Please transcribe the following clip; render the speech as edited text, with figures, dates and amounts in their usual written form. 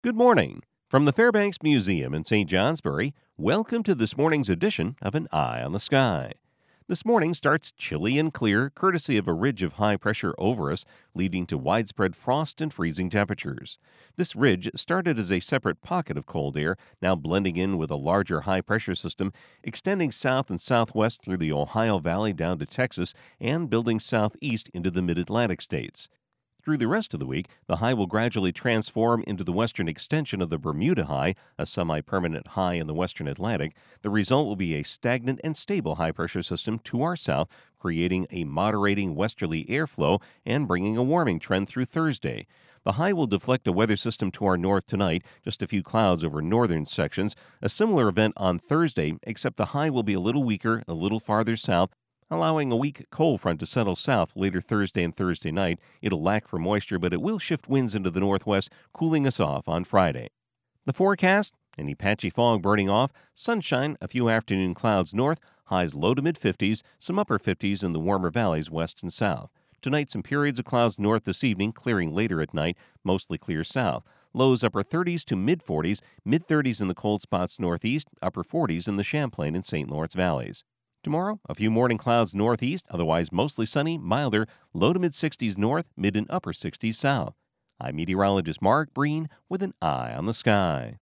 Good morning. From the Fairbanks Museum in St. Johnsbury, welcome to this morning's edition of An Eye on the Sky. This morning starts chilly and clear, courtesy of a ridge of high pressure over us, leading to widespread frost and freezing temperatures. This ridge started as a separate pocket of cold air, now blending in with a larger high pressure system, extending south and southwest through the Ohio Valley down to Texas and building southeast into the mid Atlantic states. Through the rest of the week, the high will gradually transform into the western extension of the Bermuda High, a semi-permanent high in the western Atlantic. The result will be a stagnant and stable high-pressure system to our south, creating a moderating westerly airflow and bringing a warming trend through Thursday. The high will deflect a weather system to our north tonight, just a few clouds over northern sections. A similar event on Thursday, except the high will be a little weaker, a little farther south, allowing a weak cold front to settle south later Thursday and Thursday night. It'll lack for moisture, but it will shift winds into the northwest, cooling us off on Friday. The forecast: any patchy fog burning off, sunshine, a few afternoon clouds north, highs low to mid-50s, some upper 50s in the warmer valleys west and south. Tonight, some periods of clouds north this evening, clearing later at night, mostly clear south. Lows upper 30s to mid-40s, mid-30s in the cold spots northeast, upper 40s in the Champlain and St. Lawrence valleys. Tomorrow, a few morning clouds northeast, otherwise mostly sunny, milder, low to mid-60s north, mid and upper 60s south. I'm meteorologist Mark Breen with an eye on the sky.